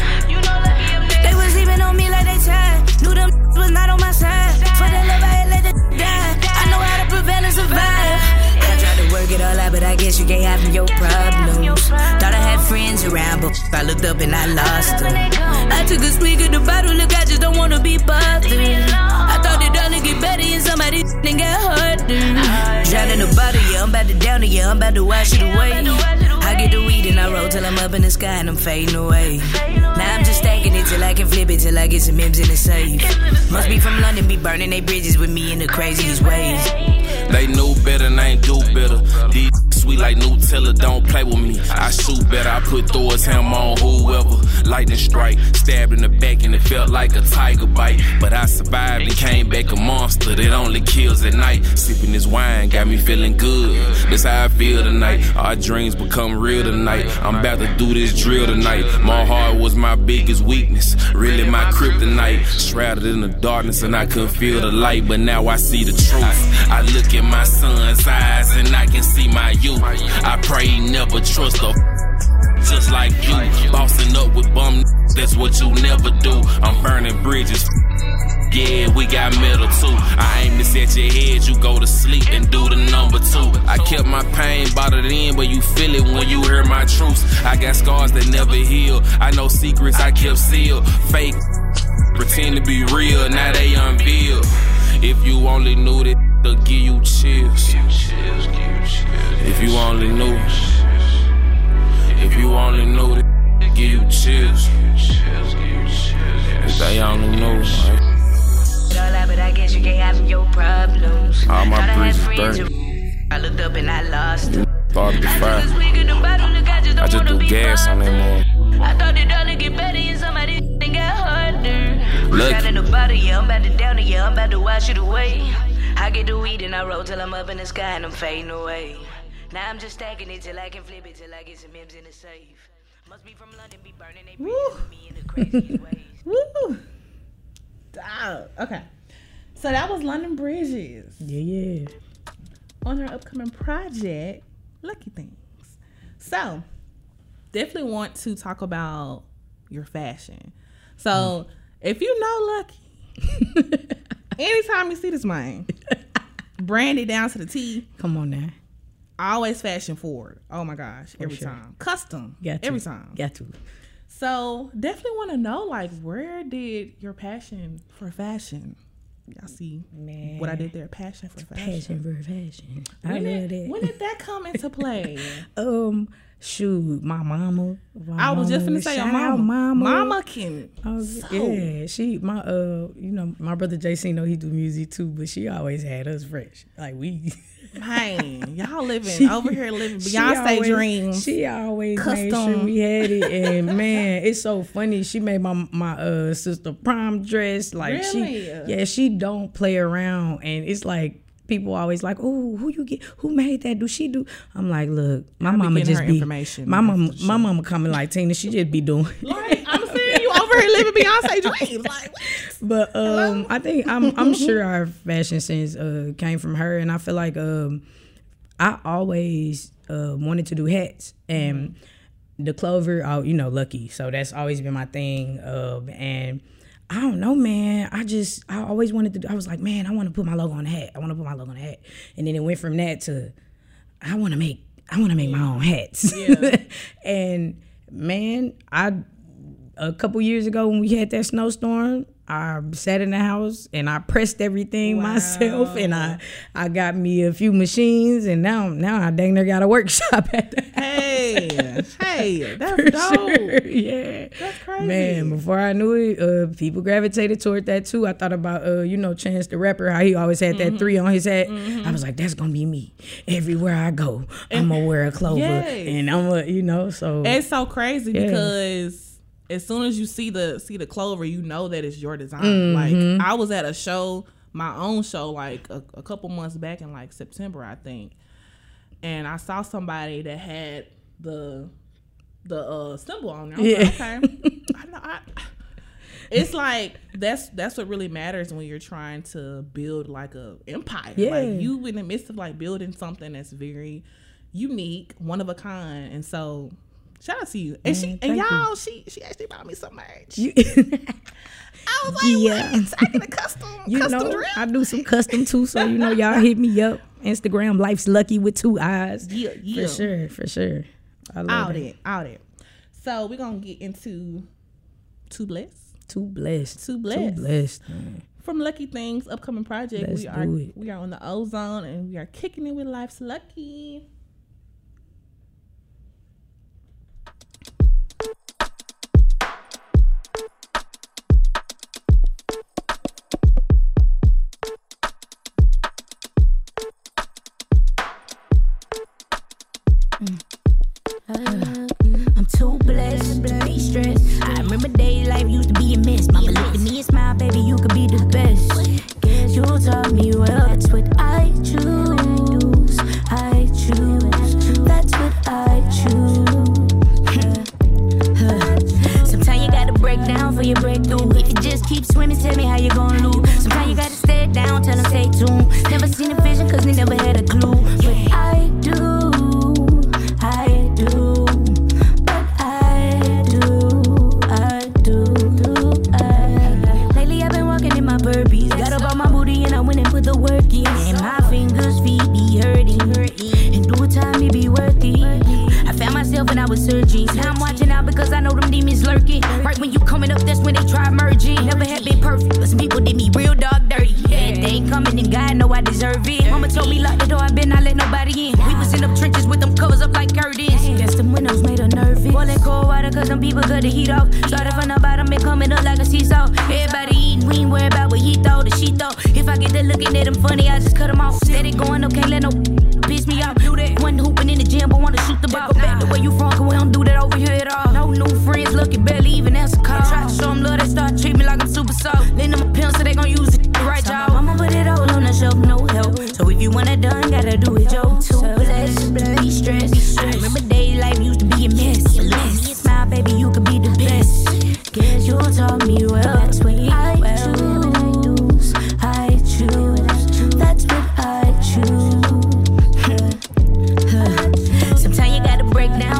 They was leaving on me like they tired, knew them was not on my side. For the love I had let it die, I know how to prevail and survive. I tried to work it all out, but I guess you can't have your problems. Thought I had friends around, but I looked up and I lost them. I took a swig of the bottle, look, I just don't wanna be bothered. I thought it all would get better and somebody then got harder. Drowning the bottle, yeah, I'm about to down it, yeah, I'm about to wash it away. I get the weed and I roll till I'm up in the sky and I'm fading away. Now I'm just stacking it till I can flip it till I get some M's in the safe. Must be from London, be burning they bridges with me in the craziest ways. They knew better and ain't do better. These sweet like Nutella, don't play with me. I shoot better, I put Thor's hammer on whoever. Lightning strike, stabbed in the back and it felt like a tiger bite. But I survived and came back a monster that only kills at night. Sipping this wine got me feeling good. That's how I feel tonight. Our dreams become real tonight. I'm about to do this drill tonight. My heart was my biggest weakness, really my kryptonite. Shrouded in the darkness and I couldn't feel the light, but now I see the truth. I look at my son's eyes and I can see my youth. I pray he never trust a just like you. Bossing up with bum, that's what you never do. I'm burning bridges. Yeah, we got metal too. I aim this at your head, you go to sleep and do the number 2. I kept my pain bottled in, but you feel it when you hear my truths. I got scars that never heal. I know secrets I kept sealed. Fake, pretend to be real, now they unveiled. If you only knew that, they'll give you chills. If you only knew. If you only knew that, they'll give you chills. If they only knew. But I guess you can't have your problems. All my bridges burning. I looked up and I lost them. Started the fire. I just do gas on them all. I thought it all would get better and somebody then got harder. Look. Drowning the bottle, yeah, I'm about to down it, yeah, I'm about to wash it away. I get the weed and I roll till I'm up in the sky and I'm fading away. Now I'm just stacking it till I can flip it till I get some M's in the safe. Must be from London, be burning they bridges with me in the craziest ways. Woo! Okay. So that was London Bridges Yeah. on her upcoming project, Lucky Things. So, definitely want to talk about your fashion. So, if you know Lucky, anytime you see this man, branded down to the T. Come on now. Always fashion forward. Oh my gosh. Every sure. time. Custom. Got to. Every time. Got to. So, definitely want to know, like, where did your passion for fashion? Y'all see what I did there? Passion for fashion. Passion for fashion. I When love did, that. when did that come into play? Shoot, my mama. I was just finna say your Shout out mama. mama. Mama can. Yeah, she my my brother JC know he do music too, but she always had us fresh. Like we Man, y'all living over here living Beyonce dreams. She always made Custom. sure we had it, and man, it's so funny. She made my sister prom dress. Like Really? she don't play around, and it's like people always like, oh, who you get? Who made that? Do she do? I'm like, look, my I be mama getting just her be information. my mama. That's for My sure. mama coming like Tina. She just be doing. Like, I'm seeing you over here living Beyonce dreams. Like, what? But I think I'm sure our fashion sense came from her, and I feel like I always wanted to do hats and the clover. Lucky, so that's always been my thing. And I don't know, man. I always wanted to. I was like, man, I want to put my logo on a hat. I want to put my logo on a hat, and then it went from that to I want to make my own hats. Yeah. And man, a couple years ago when we had that snowstorm, I sat in the house and I pressed everything myself, and I got me a few machines, and now I dang near got a workshop at the Hey, that's For dope. sure. Yeah. That's crazy. Man, before I knew it, people gravitated toward that too. I thought about, Chance the Rapper, how he always had that 3 on his hat. I was like, that's gonna be me. Everywhere I go, I'm gonna wear a clover, Yes. and I'm a, so It's so crazy Yeah. because as soon as you see the clover, you know that it's your design. Like, I was at a show, my own show, like a couple months back in like September, I think, and I saw somebody that had the symbol on there. I was like, okay, I know. It's like that's what really matters when you're trying to build like a empire. Yeah. Like, you in the midst of like building something that's very unique, one of a kind, and so. Shout out to you. And Man, and thank y'all, she actually bought me some merch. You, I was like, Yeah. what? I get a custom drip. I do some custom too, so y'all hit me up. Instagram, Life's Lucky with 2 eyes. Yeah. For sure. I love Out it. So we're gonna get into Too Blessed. Too blessed. Too Blessed. Too blessed. Man. From Lucky Things upcoming project. Let's do it. We are on the Ozone and we are kicking it with Life's Lucky. I'm too blessed, be stressed. I remember days life used to be a mess. Mama looked at me and smiled, baby, you could be the best. Guess you taught me well, that's what I choose. I choose, that's what I choose. Sometimes you gotta break down for your breakthrough. If you just keep swimming, tell me how you gonna lose. Sometimes you gotta stay down, tell them stay tuned. Never seen a vision, cause they never had a clue. But I do. Lately I've been walking in my burpees. Got up on my booty and I went and put the work in. And my fingers, feet be hurting. And do time it be worth it. I found myself when I was searching. Now I'm watching out because I know them demons lurking. Right when you coming up, that's when they try merging. Never had been perfect, but some people did me real dog dirty. Bad thing coming and God know I deserve it. Mama told me lock the door, I better not let nobody in. We was in them trenches with them covers up like curtains. Guess them windows made her nervous. Boiling cold water cause them people cut the heat off. Started from the bottom and coming up like a seesaw. Everybody eating, we ain't worried about what he thought or she thought. If I get to looking at them funny, I just cut them off. Steady going up, can't let no piss me off. Do that. One hooping in the gym, but wanna shoot the ball. Go back to where you from, cause we don't do that over here at all. No new friends, looking barely even answer call. Try to show them love, they start treat me like I'm super soft. Lend them a pill so they gon' use it the right job. I'ma put it all on the shelf, no help. So if you want it done, gotta do it, yo. Too blessed, be stressed. I remember days life used to be a mess. But look at me and smile, baby, you could be the best. Guess you taught me well, that's what I choose. I choose, that's what I choose. Sometimes you gotta break down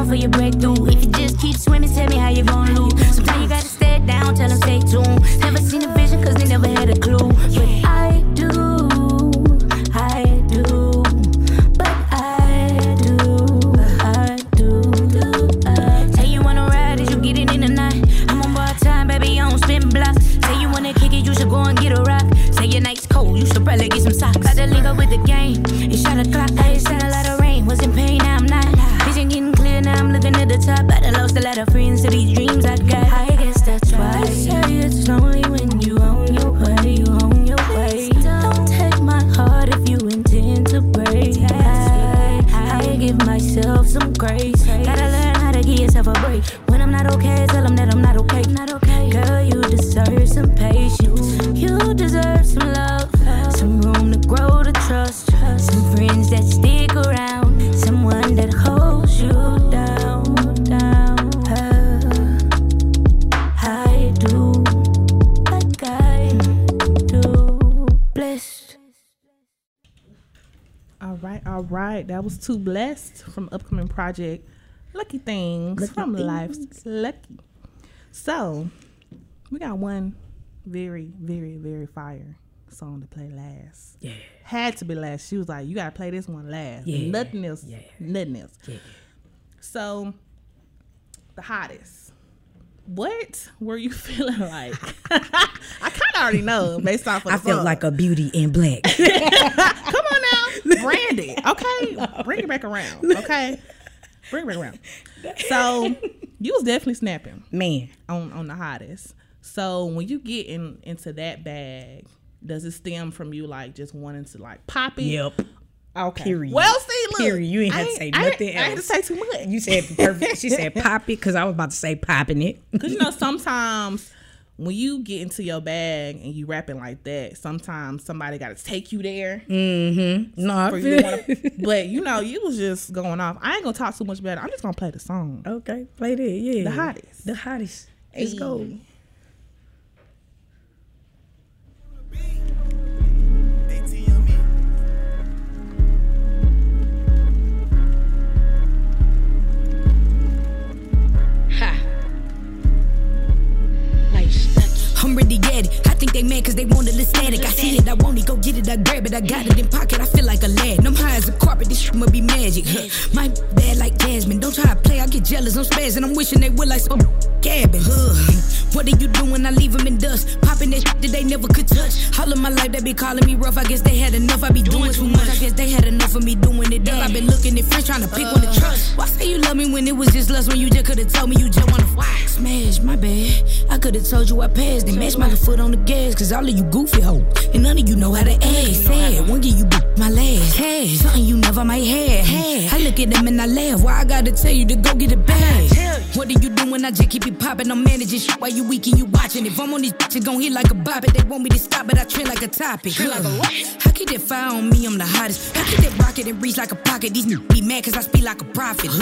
All right, that was Too Blessed from upcoming project Lucky Things from Life's Lucky. So, we got one very, very, very fire song to play last. Yeah. Had to be last. She was like, you gotta play this one last. Yeah. Nothing else. Yeah. Nothing else. Yeah. So, the hottest. What were you feeling like? I kind of already know based off of the I felt song. like a beauty in black. Come on now, Brandy. Okay, bring it back around. Okay, bring it back around. So you was definitely snapping, Man. on the hottest. So when you get into that bag, does it stem from you like just wanting to like pop it? Yep. Okay. Period. Well, see, look, Period. You ain't had to say nothing I ain't had to else. say too much. You said perfect. She said pop it because I was about to say popping it. Because sometimes when you get into your bag and you rapping like that, sometimes somebody got to take you there. Mm-hmm. No, I For you to feel wanna, but you was just going off. I ain't gonna talk too much about it. I'm just gonna play the song. Okay, play that. Yeah. The hottest. The hottest. Let's go. Ayy. I'm ready at it. I think they mad cause they wanted the static. I see it, I want it, go get it, I grab it. I got it in pocket, I feel like a lad. I'm high as a carpet, this shit must be magic. My bad like Jasmine, don't try to play, I get jealous, I'm spazzing. I'm wishing they would like some cabin. What are you doing? I leave them in dust. Popping that shit that they never could touch. All of my life they be calling me rough, I guess they had enough. I be doing too much, I guess they had enough of me doing it up. I been looking at friends trying to pick one to trust. Why say you love me when it was just lust? When you just could've told me you just wanna smash, my bad. I could've told you I passed and matched my foot on the gas. Cause all of you goofy hoes, and none of you know how to act. Sad, one give you my last. Hey, something you never might have. I look at them and I laugh. Why I gotta tell you to go get it back? What are you doing? I just keep it popping. I'm managing shit while you weak and you watching. If I'm on these bitches, gon' hit like a bop it. They want me to stop it, I trend like a topic. How keep that fire on me? I'm the hottest. How keep that rocket and reach like a pocket? These niggas be mad cause I speak like a prophet.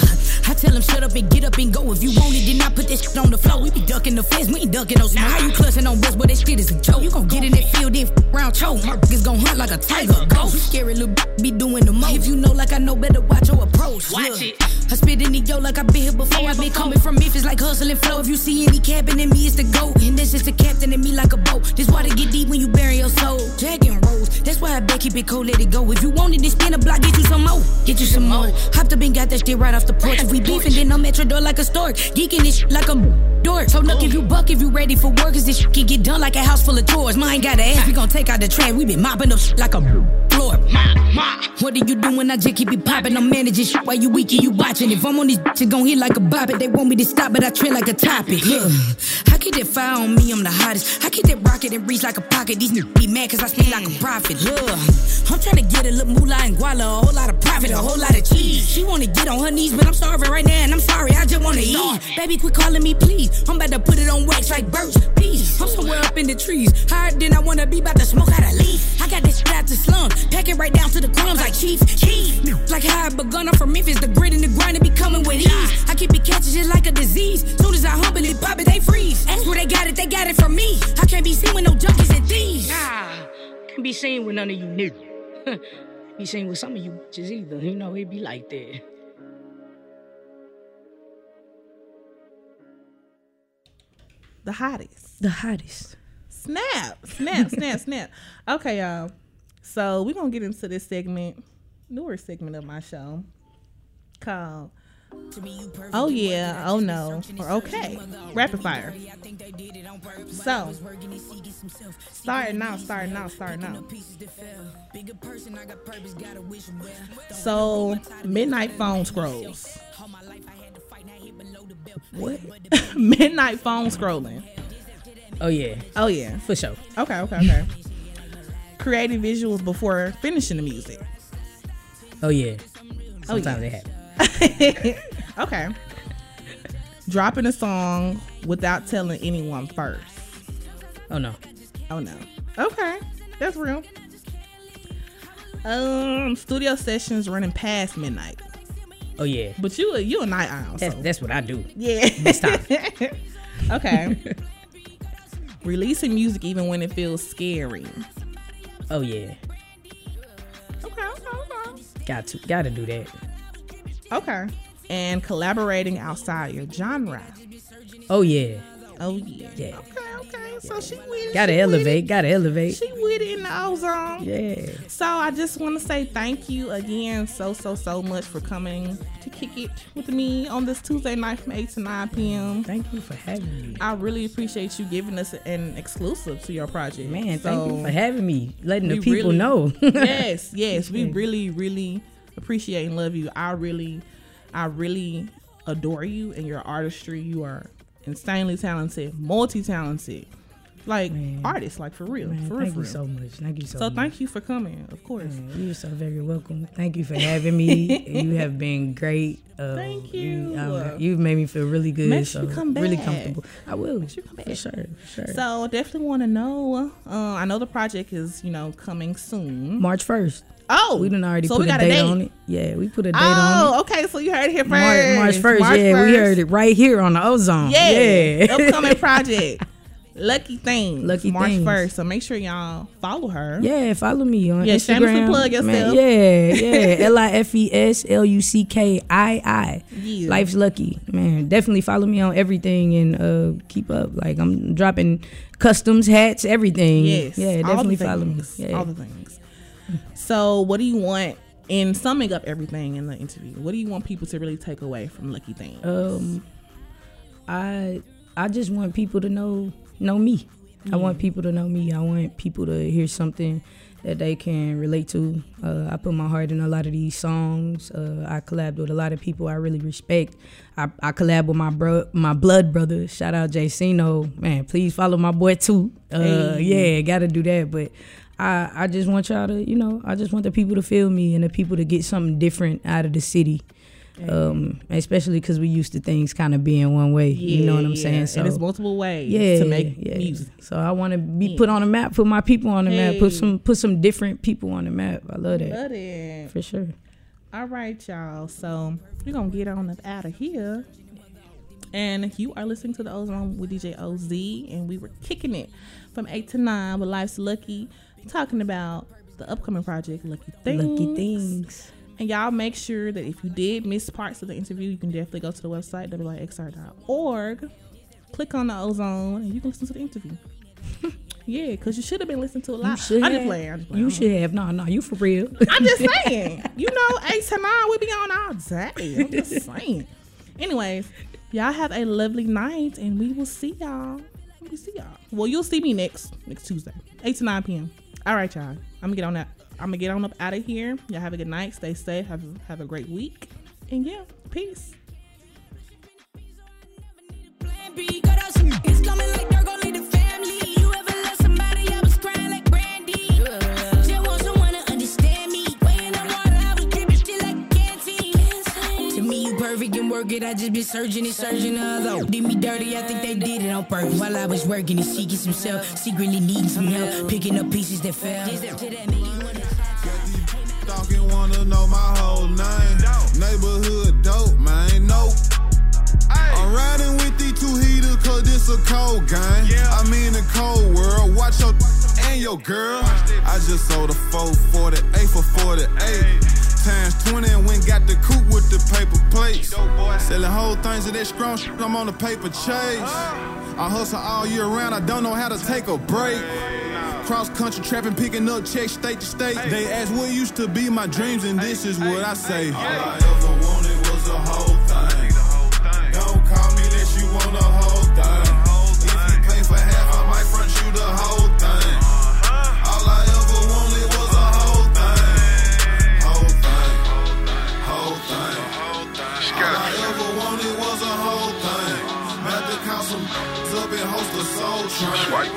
I tell them shut up and get up and go. If you want it, then I put that shit on the floor. We be ducking the fence, we ain't ducking no snow. How you clutching on bus, but that shit is a joke. You gon' get in that field, then round choke. My niggas gon' hunt like a tiger. Ghost, scary little be doing the most. If you know like I know, better watch your approach. Watch it. I spit in the yo like I been here before. I been coming from Memphis like hustling flow. If you see any capping in me, it's the GOAT. And that's just the captain in me like a boat. This water get deep when you bury your soul. Dragon rolls, that's why I bet keep it cold, let it go. If you want it, then spin a block, get you some more. Get you some more. Hopped up and got that shit right off the porch. If we beefing, then I'm at your door like a stork. Geeking this shit like a dork. So look if you buck, if you ready for work. Cause this shit can get done like a house full of chores. Mine got ass, we gon' take out the trash. We been mopping up shit like a floor. What are you doing? I just keep it popping. I'm managing shit while you weak and you watching. If I'm on these bitches, gon' hit like a bop it. They want me to stop, but I trend like a topic. I keep that fire on me, I'm the hottest. I keep that rocket and reach like a pocket. These niggas be mad cause I speak like a prophet. I'm tryna get a little moolah and guala, a whole lot of profit, a whole lot of cheese. She wanna get on her knees, but I'm starving right now and I'm sorry, I just wanna eat. Baby, quit calling me please. I'm about to put it on wax like birch, please. I'm somewhere up in the trees, higher than I wanna be, about to smoke out a leaf. I got this shit out the slum, pack it right down to the crumbs like Chief. Like how I begun, I'm from Memphis, the grit and the grind to be coming with ease. I keep it catching just like a disease. Soon as I humble it, pop it, they freeze. Ask where they got it from me. I can't be seen with no junkies and thieves. Can't be seen with none of you niggas. Be seen with some of you bitches either. You know, it be like that. The hottest. The hottest. Snap, snap, snap, snap. Okay, y'all. So we're gonna get into this segment, newer segment of my show, called Oh Yeah, Oh No, or Okay, Rapid Fire. So, starting out. So, Midnight Phone Scrolls. What? Midnight Phone Scrolling. Oh yeah, Oh yeah. for sure. Okay. Creating visuals before finishing the music. Oh yeah. Oh, yeah. Sometimes it happens. Okay. Dropping a song without telling anyone first. Oh no. Oh no. Okay. That's real. Studio sessions running past midnight. Oh yeah. But you a night owl. So. That's what I do. Yeah. Stop. Okay. Releasing music even when it feels scary. Oh yeah. Okay. Gotta do that. Okay. And collaborating outside your genre. Oh yeah. Oh yeah. Yeah. Okay. So she with it. Gotta elevate. She with it in the ozone. Yeah. So I just want to say thank you again so much for coming to kick it with me on this Tuesday night from 8 to 9 p.m. Thank you for having me. I really appreciate you giving us an exclusive to your project. Man, So thank you for having me. Letting the we people really- know. yes, we really appreciate and love you. I really adore you and your artistry. You are insanely talented, multi-talented, like artist, like for real. Man, for real. thank you so much. Thank you so much. Thank you for coming, of course. Man, you're so very welcome. Thank you for having me. You have been great. Thank you. You've made me feel really good. Make sure you come Really back. comfortable. I will. sure you come For back. sure. So definitely want to know. I know the project is coming soon. March 1st. Oh, We done already so put we a got date date on it. Yeah, we put a date on Oh, okay. So you heard it here it. first. March 1st. March Yeah, we 1st. heard it right here on the Ozone. Yeah. Yeah. Upcoming project. Lucky Things. Lucky March Things. 1st. So make sure y'all follow her. Yeah, follow me on Yeah, Instagram. shamelessly plug yourself. Man, yeah. LIFESLUCKII. Yeah. Life's Lucky. Man, definitely follow me on everything and keep up. Like, I'm dropping customs, hats, everything. Yes. Yeah, all definitely the follow me. things. Yeah. All the things. So what do you want, in summing up everything in the interview, what do you want people to really take away from Lucky Things? I just want people to know me. I want people to know me. I want people to hear something that they can relate to. I put my heart in a lot of these songs. I collabed with a lot of people I really respect. I collab with my blood brother. Shout out Jay Sino. Man, please follow my boy too. Yeah, gotta do that. But I just want y'all to, I just want the people to feel me and the people to get something different out of the city. Especially because we used to things kind of being one way. You know what I'm saying? So and there's multiple ways yeah, to make yeah. music. So I want to be put on the map, put my people on the map, put some different people on the map. I love that. Love it. For sure. All right, y'all. So we're going to get on up out of here. And you are listening to The Ozone with DJ OZ. And we were kicking it from 8 to 9 with Life's Lucky, talking about the upcoming project, Lucky Things. Lucky Things. And y'all make sure that if you did miss parts of the interview, you can definitely go to the website, wixr.org. Click on The Ozone, and you can listen to the interview. Yeah, because you should have been listening to a lot. I'm just playing. You should have. No, you for real. I'm just saying. 8 to 9, we be on all day. I'm just saying. Anyways, y'all have a lovely night, and we will see y'all. Well, you'll see me next Tuesday, 8 to 9 p.m. All right, y'all. I'm gonna get on up out of here. Y'all have a good night. Stay safe. Have a great week. And yeah, peace. It's coming like they're gonna lead the family. You ever love somebody, I was crying like Brandy. Just want someone to understand me. Weighing the water, I was dripping shit like a canteen. To me, you perfect and work it. I just been searching the other. Did me dirty, I think they did it on purpose. While I was working, he seeking some self, secretly needing some help, picking up pieces that fell. Stalking, wanna know my whole name. Neighborhood dope, man. Nope. I'm riding with these two heaters cause this a cold game. I'm in a cold world. Watch your and your girl. I just sold a 448 for 48. Times 20 and went got the coupe with the paper plates. Selling whole things of that strong shit, I'm on the paper chase. I hustle all year round, I don't know how to take a break. Cross country trapping, picking up checks state to state. They ask what used to be my dreams, and this is what I say. All I ever wanted was a whole thing. Don't call me unless you want a whole thing. If you pay for half, I might front you the whole thing. All I ever wanted was a whole thing. Whole thing. Whole thing. All I ever wanted was a whole thing. About to count some up and host a soul train.